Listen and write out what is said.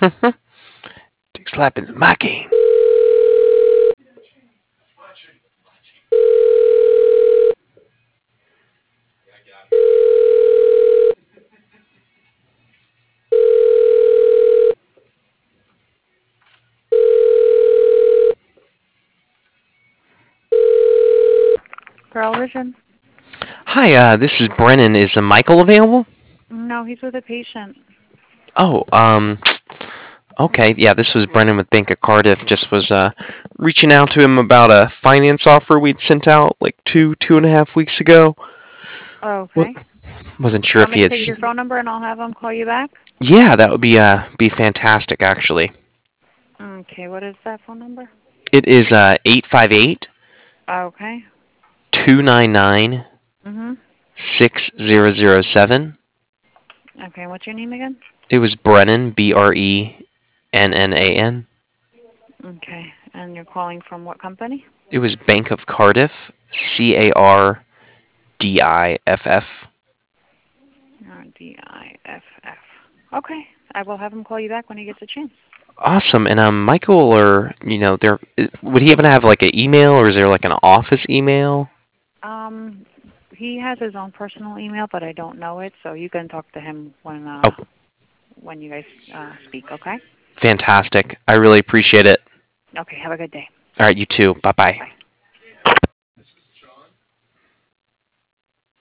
Dick slapping's my game. Pearl Vision? Hi, this is Brennan. Is Michael available? No, he's with a patient. Oh, okay. Yeah, this was Brennan with Bank of Cardiff. Just was reaching out to him about a finance offer we'd sent out like 2.5 weeks ago. What? Okay. Wasn't You sure want if me he to had. take your phone number and I'll have him call you back? Yeah, that would be fantastic. Actually, Okay, what is that phone number? it is 858 Okay. 299 Mhm. 6007. Okay, what's your name again? It was Brennan, Brennan. Okay, and you're calling from what company? It was Bank of Cardiff, Cardiff. Diff. Okay, I will have him call you back when he gets a chance. Awesome. And Michael, or there would he happen to have like an email, or is there like an office email? Um, he has his own personal email, but I don't know it, so you can talk to him Oh, when you guys speak. Okay. fantastic. I really appreciate it. Okay. Have a good day. All right, you too. Bye bye. Bye.